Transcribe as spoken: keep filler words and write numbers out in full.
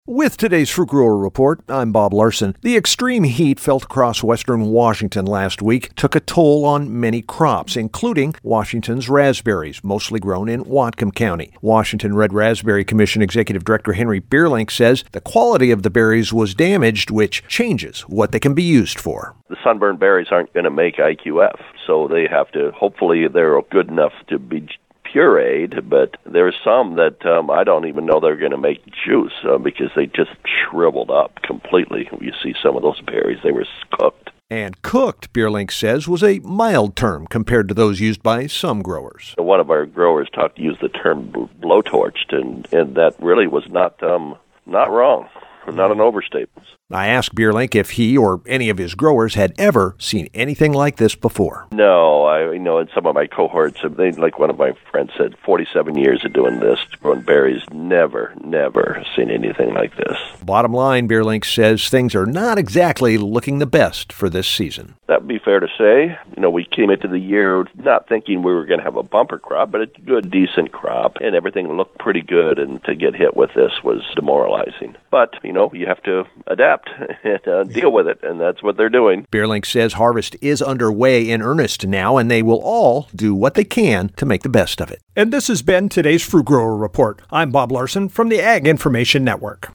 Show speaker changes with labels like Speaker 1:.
Speaker 1: With today's Fruit Grower Report, I'm Bob Larson. The extreme heat felt across western Washington last week took a toll on many crops, including Washington's raspberries, mostly grown in Whatcom County. Washington Red Raspberry Commission Executive Director Henry Bierlink says the quality of the berries was damaged, which changes what they can be used for.
Speaker 2: The sunburned berries aren't going to make I Q F, so they have to, hopefully they're good enough to be pureed, but there's some that um, I don't even know they're going to make juice uh, because they just shriveled up completely. You see some of those berries, they were cooked.
Speaker 1: And cooked, Bierlink says, was a mild term compared to those used by some growers.
Speaker 2: One of our growers talked to use the term blowtorched, and, and that really was not um, not wrong, not an overstatement.
Speaker 1: I asked Bierlink if he or any of his growers had ever seen anything like this before.
Speaker 2: No, I you know in some of my cohorts, they like one of my friends said, forty-seven years of doing this, growing berries, never, never seen anything like this.
Speaker 1: Bottom line, Bierlink says things are not exactly looking the best for this season.
Speaker 2: That would be fair to say. You know, we came into the year not thinking we were going to have a bumper crop, but a good, decent crop, and everything looked pretty good, and to get hit with this was demoralizing. But, you know, you have to adapt and uh, deal with it, and that's what they're doing.
Speaker 1: Bierlink says harvest is underway in earnest now, and they will all do what they can to make the best of it.
Speaker 3: And this has been today's Fruit Grower Report. I'm Bob Larson from the Ag Information Network.